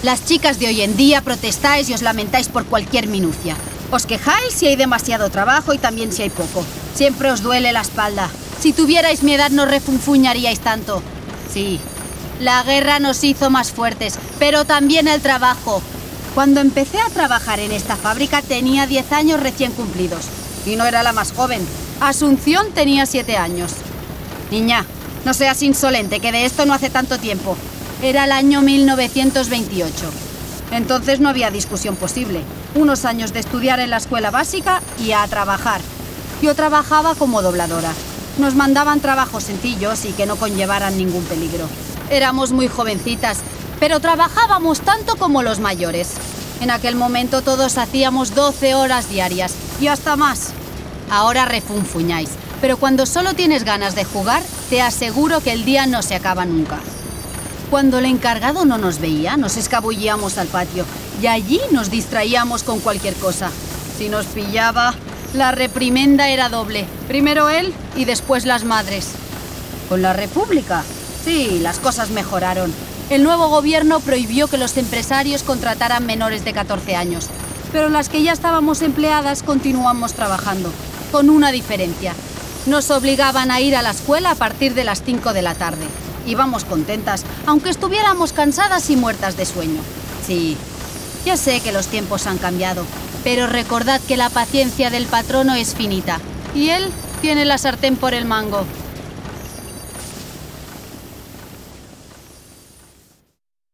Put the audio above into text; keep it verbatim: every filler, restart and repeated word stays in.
Las chicas de hoy en día protestáis y os lamentáis por cualquier minucia. Os quejáis si hay demasiado trabajo y también si hay poco. Siempre os duele la espalda. Si tuvierais mi edad no refunfuñaríais tanto. Sí, la guerra nos hizo más fuertes, pero también el trabajo. Cuando empecé a trabajar en esta fábrica tenía diez años recién cumplidos. Y no era la más joven. Asunción tenía siete años. Niña, no seas insolente, que de esto no hace tanto tiempo. Era el año mil novecientos veintiocho. Entonces no había discusión posible. Unos años de estudiar en la escuela básica y a trabajar. Yo trabajaba como dobladora. Nos mandaban trabajos sencillos y que no conllevaran ningún peligro. Éramos muy jovencitas, pero trabajábamos tanto como los mayores. En aquel momento todos hacíamos doce horas diarias y hasta más. Ahora refunfuñáis, pero cuando solo tienes ganas de jugar, te aseguro que el día no se acaba nunca. Cuando el encargado no nos veía, nos escabullíamos al patio y allí nos distraíamos con cualquier cosa. Si nos pillaba, la reprimenda era doble. Primero él y después las madres. ¿Con la República? Sí, las cosas mejoraron. El nuevo gobierno prohibió que los empresarios contrataran menores de catorce años. Pero las que ya estábamos empleadas continuamos trabajando, con una diferencia. Nos obligaban a ir a la escuela a partir de las cinco de la tarde. Íbamos contentas, aunque estuviéramos cansadas y muertas de sueño. Sí, ya sé que los tiempos han cambiado, pero recordad que la paciencia del patrono es finita. Y él tiene la sartén por el mango.